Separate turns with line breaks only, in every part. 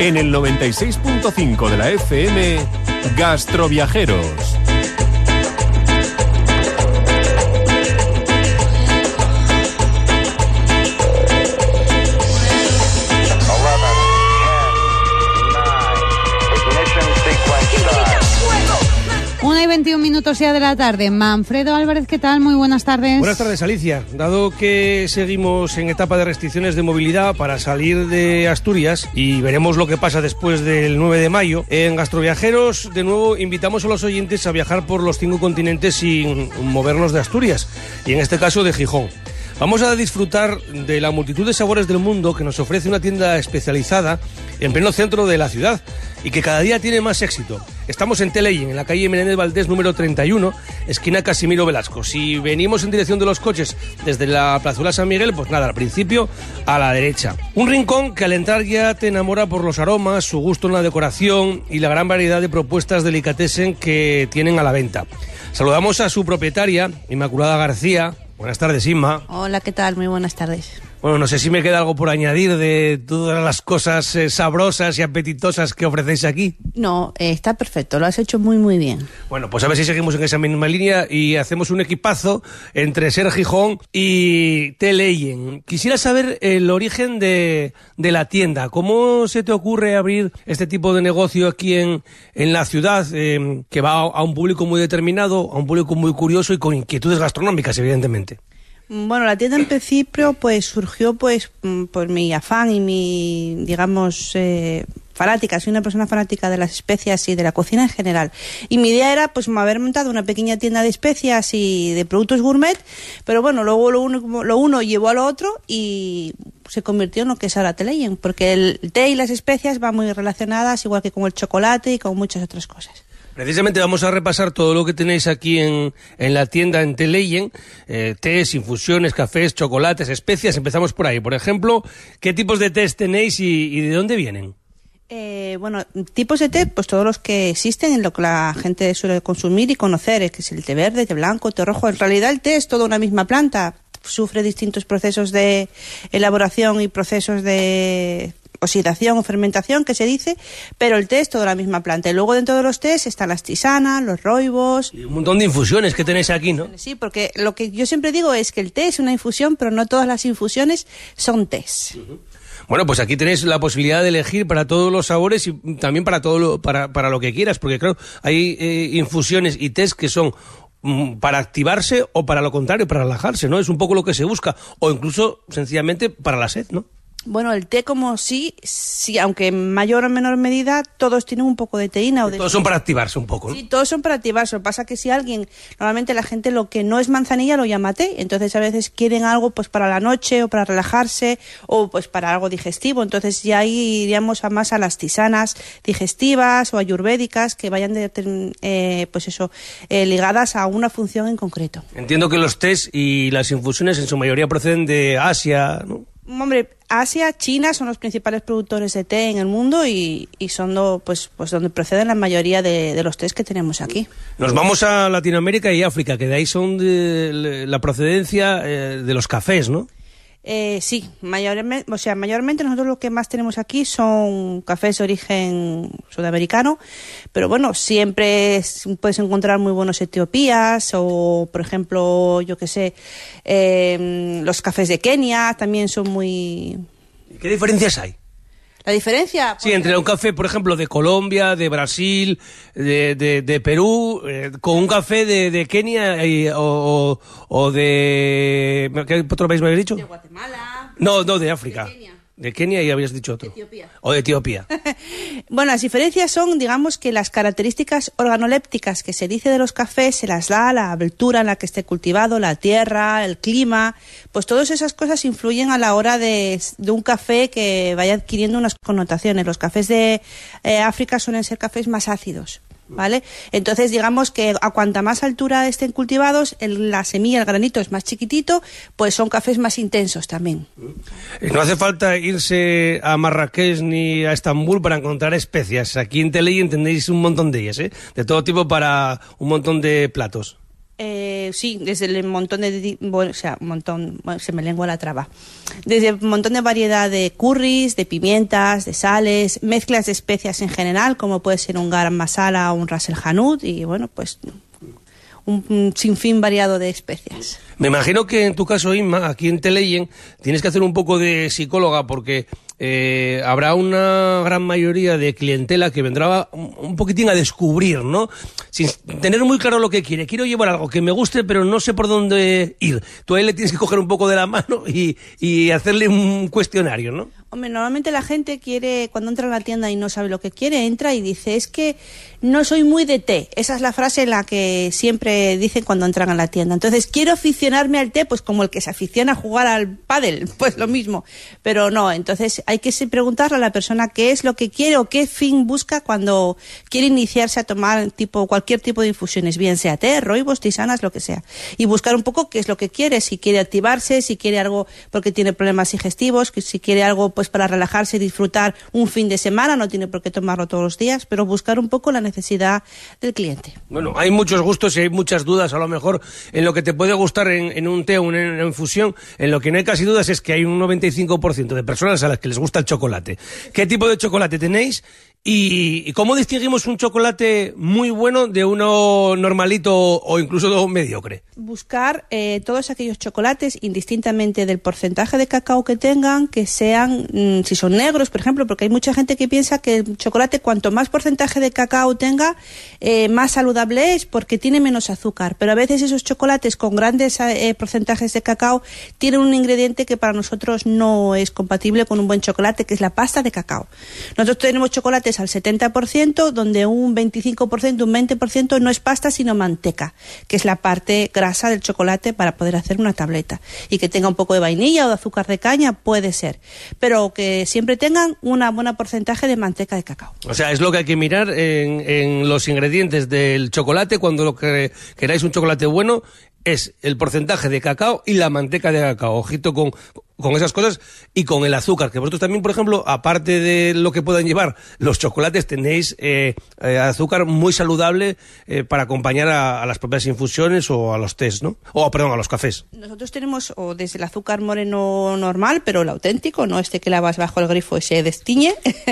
En el 96.5 de la FM, Gastroviajeros.
Una y 21 minutos ya de la tarde. Manfredo Álvarez, ¿qué tal? Muy buenas tardes.
Buenas tardes, Alicia. Dado que seguimos en etapa de restricciones de movilidad para salir de Asturias y veremos lo que pasa después del 9 de mayo, en Gastroviajeros, de nuevo, invitamos a los oyentes a viajar por los 5 continentes sin movernos de Asturias, y en este caso de Gijón. Vamos a disfrutar de la multitud de sabores del mundo que nos ofrece una tienda especializada en pleno centro de la ciudad y que cada día tiene más éxito. Estamos en Teleyen, en la calle Menéndez Valdés número 31, esquina Casimiro Velasco. Si venimos en dirección de los coches desde la plazuela San Miguel, pues nada, al principio a la derecha. Un rincón que al entrar ya te enamora por los aromas, su gusto en la decoración y la gran variedad de propuestas delicatessen que tienen a la venta. Saludamos a su propietaria, Inmaculada García. Buenas tardes, Inma.
Hola, ¿qué tal? Muy buenas tardes.
Bueno, no sé si me queda algo por añadir de todas las cosas sabrosas y apetitosas que ofrecéis aquí.
No, está perfecto, lo has hecho muy, muy bien.
Bueno, pues a ver si seguimos en esa misma línea y hacemos un equipazo entre Ser Gijón y Teleyen. Quisiera saber el origen de la tienda. ¿Cómo se te ocurre abrir este tipo de negocio aquí en la ciudad, que va a un público muy determinado, a un público muy curioso y con inquietudes gastronómicas, evidentemente?
Bueno, la tienda en principio pues surgió pues por mi afán y mi, digamos, fanática. Soy una persona fanática de las especias y de la cocina en general. Y mi idea era pues haber montado una pequeña tienda de especias y de productos gourmet, pero bueno, luego lo uno llevó a lo otro y se convirtió en lo que es ahora Teleyen, porque el té y las especias van muy relacionadas, igual que con el chocolate y con muchas otras cosas.
Precisamente vamos a repasar todo lo que tenéis aquí en la tienda en Teleyen, tés, infusiones, cafés, chocolates, especias. Empezamos por ahí. Por ejemplo, ¿qué tipos de tés tenéis y de dónde vienen?
Bueno, tipos de té, pues todos los que existen, en lo que la gente suele consumir y conocer, que es el té verde, té blanco, té rojo. En realidad el té es toda una misma planta, sufre distintos procesos de elaboración y procesos de oxidación o fermentación, que se dice, pero el té es toda la misma planta. Y luego dentro de los tés están las tisanas, los roibos.
Y un montón de infusiones que tenéis aquí, ¿no?
Sí, porque lo que yo siempre digo es que el té es una infusión, pero no todas las infusiones son tés.
Uh-huh. Bueno, pues aquí tenéis la posibilidad de elegir para todos los sabores y también para todo para lo que quieras, porque claro, hay infusiones y tés que son para activarse o para lo contrario, para relajarse, ¿no? Es un poco lo que se busca, o incluso sencillamente para la sed, ¿no?
Bueno, el té como sí, aunque en mayor o menor medida, todos tienen un poco de teína. O de
todos son para activarse un poco, ¿no?
Sí, todos son para activarse. Lo que pasa es que si alguien, normalmente la gente lo que no es manzanilla lo llama té, entonces a veces quieren algo pues para la noche o para relajarse o pues para algo digestivo, entonces ya ahí iríamos más a las tisanas digestivas o ayurvédicas que vayan ligadas a una función en concreto.
Entiendo que los tés y las infusiones en su mayoría proceden de Asia, ¿no?
Hombre, Asia, China son los principales productores de té en el mundo y son donde proceden la mayoría de los tés que tenemos aquí.
Nos vamos a Latinoamérica y África, que de ahí son de la procedencia de los cafés, ¿no?
Sí, mayormente nosotros lo que más tenemos aquí son cafés de origen sudamericano, pero bueno, siempre puedes encontrar muy buenos etiopías o, por ejemplo, yo qué sé, los cafés de Kenia también son muy...
¿Qué diferencias hay?
¿La diferencia?
Sí, entre un café, por ejemplo, de Colombia, de Brasil, de Perú, con un café de Kenia o de... ¿Qué otro país me habéis dicho?
De Guatemala.
No, de África.
De Kenia.
De Kenia y habías dicho otro.
Etiopía.
O de Etiopía.
Bueno, las diferencias son, digamos, que las características organolépticas que se dice de los cafés se las da la altura en la que esté cultivado, la tierra, el clima, pues todas esas cosas influyen a la hora de un café que vaya adquiriendo unas connotaciones. Los cafés de África suelen ser cafés más ácidos, ¿vale? Entonces, digamos que a cuanta más altura estén cultivados, la semilla, el granito es más chiquitito, pues son cafés más intensos también.
No hace falta irse a Marrakech ni a Estambul para encontrar especias. Aquí en Teleyen tenéis un montón de ellas, ¿eh? De todo tipo para un montón de platos.
Sí, desde el montón de... Bueno, o sea, un montón... Bueno, se me lengua la traba. Desde un montón de variedad de curries, de pimientas, de sales, mezclas de especias en general, como puede ser un garam masala o un ras el hanout, y bueno, pues un sinfín variado de especias.
Me imagino que en tu caso, Inma, aquí en Teleyen, tienes que hacer un poco de psicóloga porque habrá una gran mayoría de clientela que vendrá un poquitín a descubrir, ¿no? Sin tener muy claro lo que quiere. Quiero llevar algo que me guste, pero no sé por dónde ir. Tú a él le tienes que coger un poco de la mano y hacerle un cuestionario, ¿no?
Hombre, normalmente la gente quiere, cuando entra a la tienda y no sabe lo que quiere, entra y dice, es que no soy muy de té. Esa es la frase en la que siempre dicen cuando entran a la tienda. Entonces, quiero aficionarme al té, pues como el que se aficiona a jugar al pádel, pues lo mismo. Pero no, entonces hay que preguntarle a la persona qué es lo que quiere o qué fin busca cuando quiere iniciarse a tomar cualquier tipo de infusiones, bien sea té, roibos, tisanas, lo que sea. Y buscar un poco qué es lo que quiere, si quiere activarse, si quiere algo porque tiene problemas digestivos, si quiere algo pues para relajarse y disfrutar un fin de semana, no tiene por qué tomarlo todos los días, pero buscar un poco la necesidad del cliente.
Bueno, hay muchos gustos y hay muchas dudas, a lo mejor, en lo que te puede gustar en un té o en una infusión. En lo que no hay casi dudas es que hay un 95% de personas a las que les gusta el chocolate. ¿Qué tipo de chocolate tenéis? ¿Y cómo distinguimos un chocolate muy bueno de uno normalito o incluso mediocre?
Buscar todos aquellos chocolates, indistintamente del porcentaje de cacao que tengan, que sean, si son negros, por ejemplo, porque hay mucha gente que piensa que el chocolate, cuanto más porcentaje de cacao tenga, más saludable es porque tiene menos azúcar. Pero a veces esos chocolates con grandes porcentajes de cacao tienen un ingrediente que para nosotros no es compatible con un buen chocolate, que es la pasta de cacao. Nosotros tenemos chocolates al 70%, donde un 25%, un 20% no es pasta, sino manteca, que es la parte grasa del chocolate para poder hacer una tableta. Y que tenga un poco de vainilla o de azúcar de caña, puede ser. Pero que siempre tengan un buen porcentaje de manteca de cacao.
O sea, es lo que hay que mirar en los ingredientes del chocolate cuando lo que queráis un chocolate bueno, es el porcentaje de cacao y la manteca de cacao. Ojito con esas cosas y con el azúcar, que vosotros también, por ejemplo, aparte de lo que puedan llevar los chocolates, tenéis azúcar muy saludable para acompañar a las propias infusiones o a los tés, ¿no? Perdón, a los cafés.
Nosotros tenemos desde el azúcar moreno normal, pero el auténtico, no este que lavas bajo el grifo y se destiñe,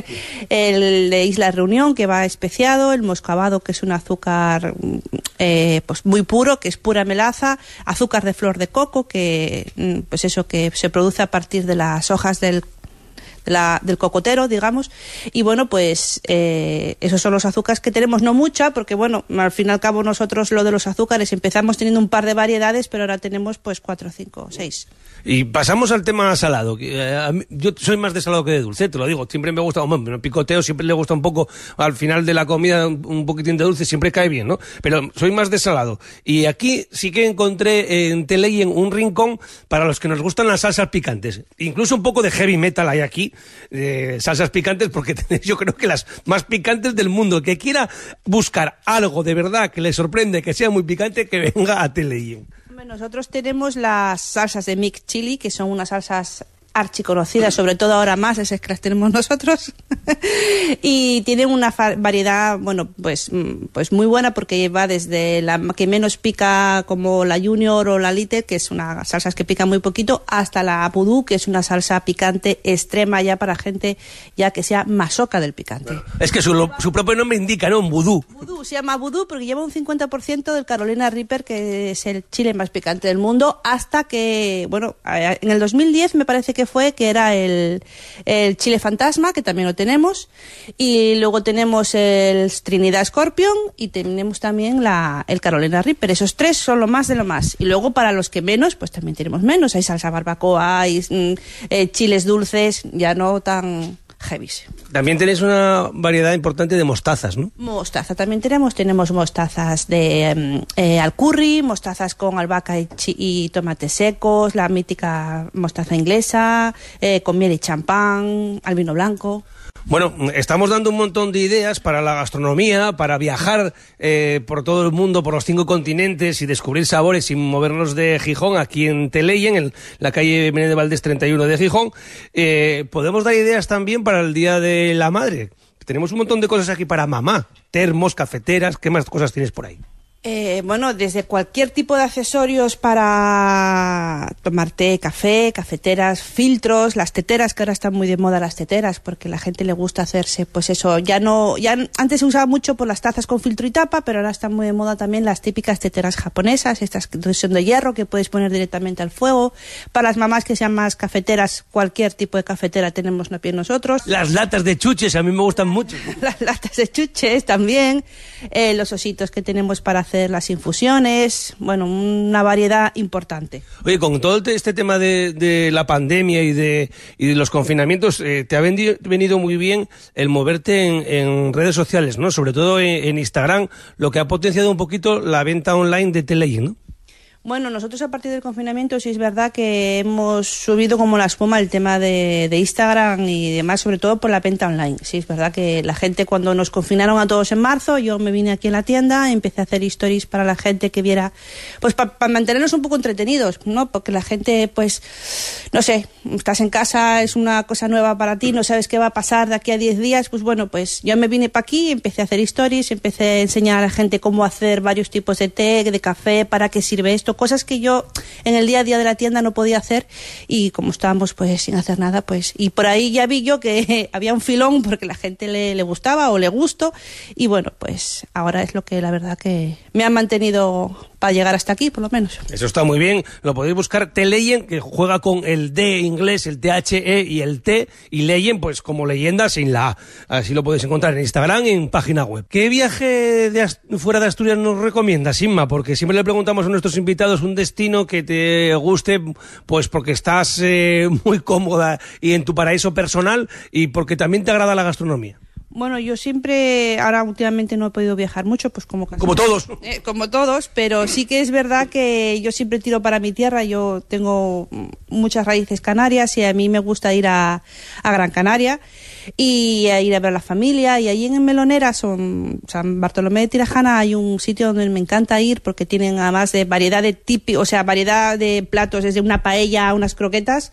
el de Isla Reunión, que va especiado, el moscabado, que es un azúcar pues muy puro, que es pura melaza, azúcar de flor de coco, que pues eso, que se produce a partir de las hojas del cocotero, digamos, y bueno, pues esos son los azúcares que tenemos, no mucha, porque bueno, al fin y al cabo nosotros lo de los azúcares empezamos teniendo un par de variedades, pero ahora tenemos pues 4, 5, 6.
Y pasamos al tema salado. Yo soy más de salado que de dulce, te lo digo. Siempre me gusta, bueno, picoteo siempre le gusta un poco, al final de la comida, un poquitín de dulce, siempre cae bien, ¿no? Pero soy más de salado. Y aquí sí que encontré en Teleyen un rincón para los que nos gustan las salsas picantes. Incluso un poco de heavy metal hay aquí, salsas picantes, porque tenéis yo creo que las más picantes del mundo. El que quiera buscar algo de verdad que le sorprende, que sea muy picante, que venga a Teleyen.
Nosotros tenemos las salsas de mix chili, que son unas salsas archiconocidas, sobre todo ahora más, esas que las tenemos nosotros, y tienen una variedad, bueno, pues muy buena, porque va desde la que menos pica, como la Junior o la Lite, que es una salsas que pican muy poquito, hasta la Vudú, que es una salsa picante extrema ya para gente ya que sea masoca del picante.
Es que su propio nombre indica, ¿no? Un vudú.
Se llama Vudú porque lleva un 50% del Carolina Reaper, que es el chile más picante del mundo, hasta que, bueno, en el 2010 me parece que era el chile fantasma, que también lo tenemos, y luego tenemos el Trinidad Scorpion y tenemos también el Carolina Reaper. Esos tres son lo más de lo más, y luego para los que menos, pues también tenemos menos. Hay salsa barbacoa, hay chiles dulces, ya no tan heavy.
También tenéis una variedad importante de mostazas, ¿no?
Mostaza también tenemos mostazas de al curry, mostazas con albahaca y tomates secos, la mítica mostaza inglesa, con miel y champán, al vino blanco.
Bueno, estamos dando un montón de ideas para la gastronomía, para viajar por todo el mundo, por los 5 continentes y descubrir sabores sin movernos de Gijón, aquí en Teleyen, en la calle Menéndez Valdés 31 de Gijón. Podemos dar ideas también para el Día de la Madre. Tenemos un montón de cosas aquí para mamá, termos, cafeteras. ¿Qué más cosas tienes por ahí?
Bueno, desde cualquier tipo de accesorios para tomar té, café, cafeteras, filtros, las teteras, que ahora están muy de moda las teteras, porque a la gente le gusta hacerse, pues eso, ya antes se usaba mucho por las tazas con filtro y tapa, pero ahora están muy de moda también las típicas teteras japonesas, estas que son de hierro, que puedes poner directamente al fuego. Para las mamás que sean más cafeteras, cualquier tipo de cafetera tenemos nosotros.
Las latas de chuches, a mí me gustan mucho.
Las latas de chuches también, los ositos que tenemos para hacer las infusiones, bueno, una variedad importante.
Oye, con todo este tema de la pandemia y de los confinamientos, te ha venido muy bien el moverte en redes sociales, ¿no? Sobre todo en Instagram, lo que ha potenciado un poquito la venta online de Telegin, ¿no?
Bueno, nosotros a partir del confinamiento sí es verdad que hemos subido como la espuma el tema de Instagram y demás, sobre todo por la venta online. Sí es verdad que la gente, cuando nos confinaron a todos en marzo, yo me vine aquí en la tienda, empecé a hacer stories para la gente que viera, pues para mantenernos un poco entretenidos, ¿no? Porque la gente, pues, no sé, estás en casa, es una cosa nueva para ti, no sabes qué va a pasar de aquí a 10 días, pues bueno, pues yo me vine para aquí, empecé a hacer stories, empecé a enseñar a la gente cómo hacer varios tipos de té, de café, para qué sirve esto, cosas que yo en el día a día de la tienda no podía hacer, y como estábamos pues sin hacer nada, pues, y por ahí ya vi yo que había un filón porque la gente le gustaba o le gustó, y bueno, pues ahora es lo que la verdad que me han mantenido para llegar hasta aquí, por lo menos.
Eso está muy bien, lo podéis buscar, Telegin, que juega con el D inglés, el THE y el T, y Legend, pues como leyenda sin la A. Así lo podéis encontrar en Instagram y en página web. ¿Qué viaje fuera de Asturias nos recomiendas, Inma? Porque siempre le preguntamos a nuestros invitados un destino que te guste, pues porque estás muy cómoda y en tu paraíso personal, y porque también te agrada la gastronomía.
Bueno, yo siempre, ahora últimamente no he podido viajar mucho, pues como
todos.
Como todos, pero sí que es verdad que yo siempre tiro para mi tierra. Yo tengo muchas raíces canarias y a mí me gusta ir a Gran Canaria y a ir a ver a la familia. Y allí en Melonera, San Bartolomé de Tirajana, hay un sitio donde me encanta ir porque tienen, además de variedad variedad de platos, desde una paella a unas croquetas,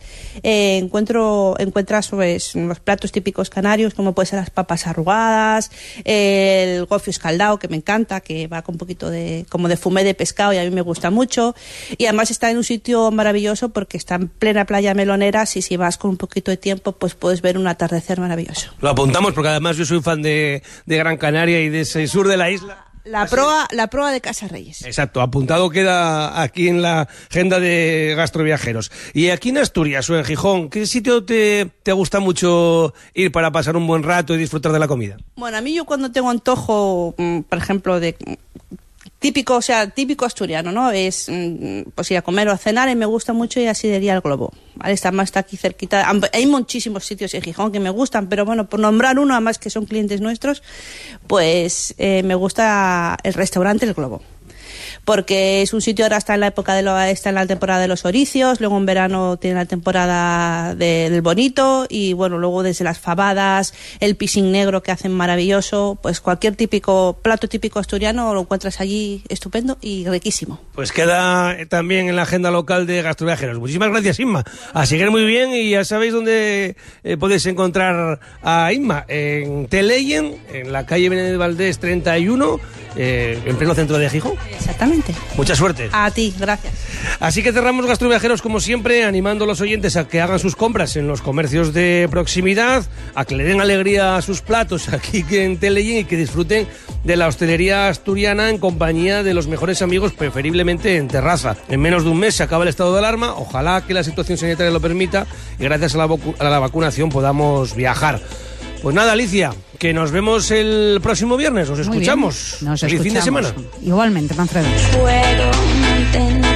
encuentras pues los platos típicos canarios, como puede ser las papas arrugadas, el gofio escaldado, que me encanta, que va con un poquito como de fumé de pescado, y a mí me gusta mucho. Y además está en un sitio maravilloso porque está en plena playa Meloneras, y si vas con un poquito de tiempo, pues puedes ver un atardecer maravilloso.
Lo apuntamos porque además yo soy fan de Gran Canaria y de ese sur de la isla.
La proa de Casa Reyes.
Exacto, apuntado queda aquí en la agenda de gastroviajeros. Y aquí en Asturias o en Gijón, ¿qué sitio te gusta mucho ir para pasar un buen rato y disfrutar de la comida?
Bueno, a mí, yo cuando tengo antojo, por ejemplo, de típico asturiano, ¿no? Es pues ir a comer o a cenar, y me gusta mucho ir a Sidería El Globo. ¿Vale? Está aquí cerquita. Hay muchísimos sitios en Gijón que me gustan, pero bueno, por nombrar uno, además que son clientes nuestros, pues me gusta el restaurante El Globo. Porque es un sitio, ahora está en la época está en la temporada de los oricios, luego en verano tiene la temporada del bonito, y bueno, luego desde las fabadas, el piscín negro que hacen maravilloso, pues cualquier plato típico asturiano lo encuentras allí estupendo y riquísimo.
Pues queda también en la agenda local de gastroviajeros. Muchísimas gracias, Inma. A seguir muy bien, y ya sabéis dónde podéis encontrar a Inma, en Telegin, en la calle Benet Valdés 31, en pleno centro de Gijón.
Exactamente.
Mucha suerte.
A ti, gracias.
Así que cerramos Gastroviajeros, como siempre, animando a los oyentes a que hagan sus compras en los comercios de proximidad, a que le den alegría a sus platos aquí en Telegin, y que disfruten de la hostelería asturiana en compañía de los mejores amigos, preferiblemente en terraza. En menos de un mes se acaba el estado de alarma, ojalá que la situación sanitaria lo permita, y gracias a la vacunación podamos viajar. Pues nada, Alicia, que nos vemos el próximo viernes, nos escuchamos.
Nos
Feliz
escuchamos.
fin de semana.
Igualmente, Manfredo.
Puedo mantener